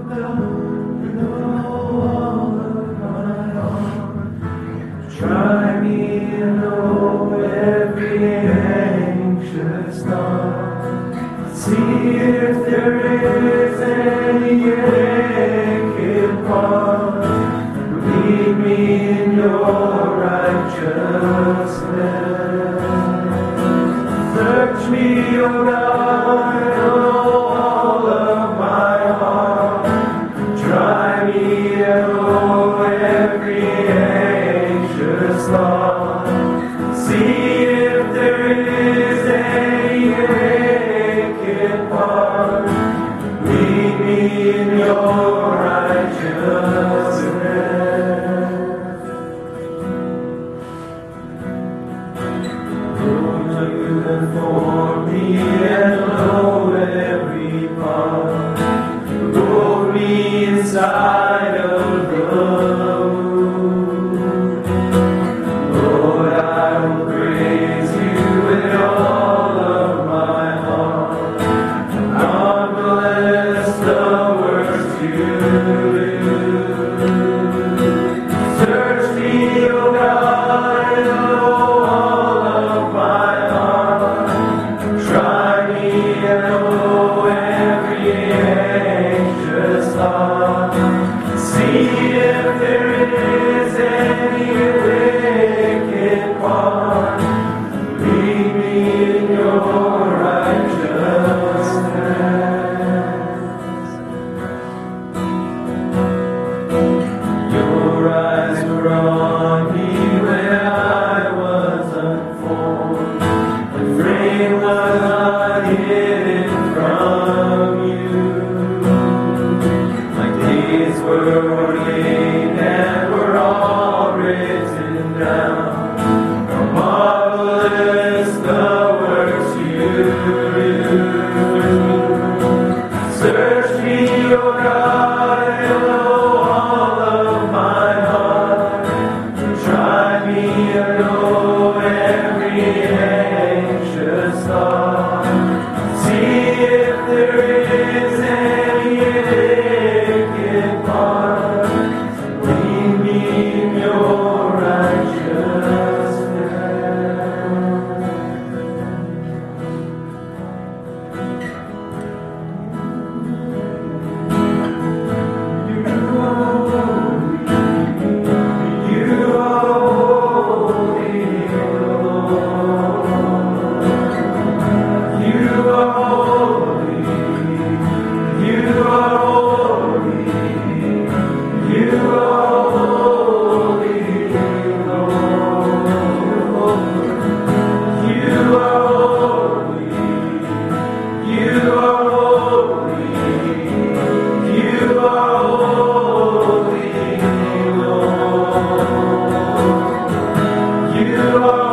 Try me and know every anxious thought. See if there is any wicked part. Lead me in your righteousness. Search me, O God, know all of my heart. Try me and know every anxious thought. See if there is any wicked part. Lead me in your righteousness. For me and know every part. Hold me inside of the womb. Lord, I will praise you with all of my heart. God bless the works you do. Search me, O God, know all of my heart. Try me and know every anxious thought. See if there is any wicked part. Lead me in your righteousness. Your eyes were on me when I was unformed. The frame was not hidden from you. My days were ordained and were all written down. How marvelous the works you do. Search me, O God, and know all of my heart. Try me and know every anxious thought. See if there is any wicked part. Lead me in your righteousness. You are holy, Lord. You are holy. You are holy. You are holy, Lord. You are holy. You are holy. You are holy, Lord. You are